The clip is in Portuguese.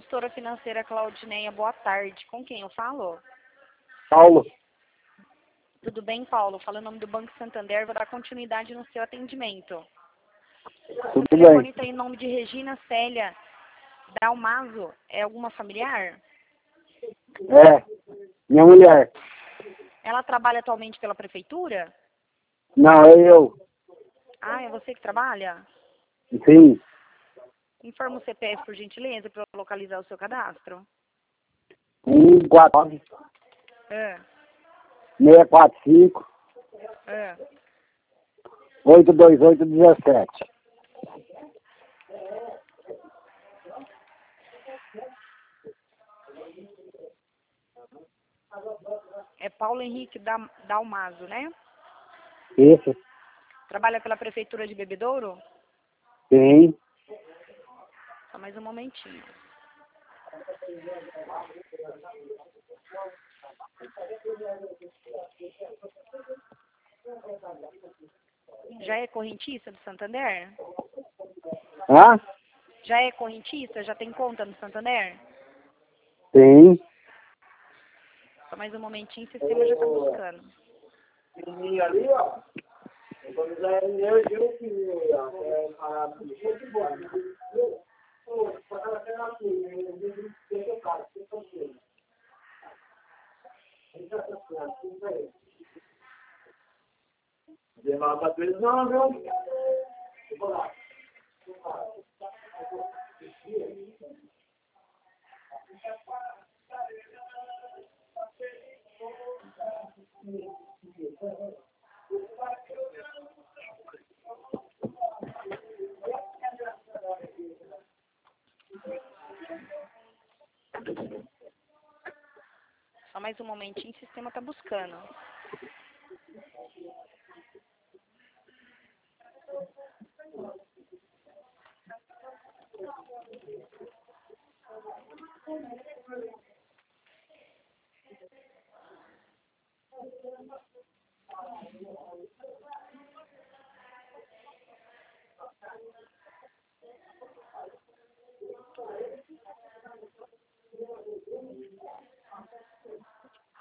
consultora financeira Claudineia, boa tarde. Com quem eu falo? Paulo. Tudo bem, Paulo? Fala o nome do Banco Santander, vou dar continuidade no seu atendimento. Tudo O telefone bem. está em nome de Regina Célia Dalmaso. É alguma familiar? É, minha mulher. Ela trabalha atualmente pela prefeitura? Não, é eu. Ah, é você que trabalha? Sim. Informa o CPF, por gentileza, para eu localizar o seu cadastro. 149 É, 645 é. 82817. É Paulo Henrique Dalmaso, né? Isso. Trabalha pela prefeitura de Bebedouro? Sim. Só mais um momentinho. Já é correntista do Santander? Hã? Já é correntista? Já tem conta no Santander? Sim. Só mais um momentinho, o sistema já está buscando. Ali, ó. Não, viu? Só mais um momentinho, o sistema está buscando.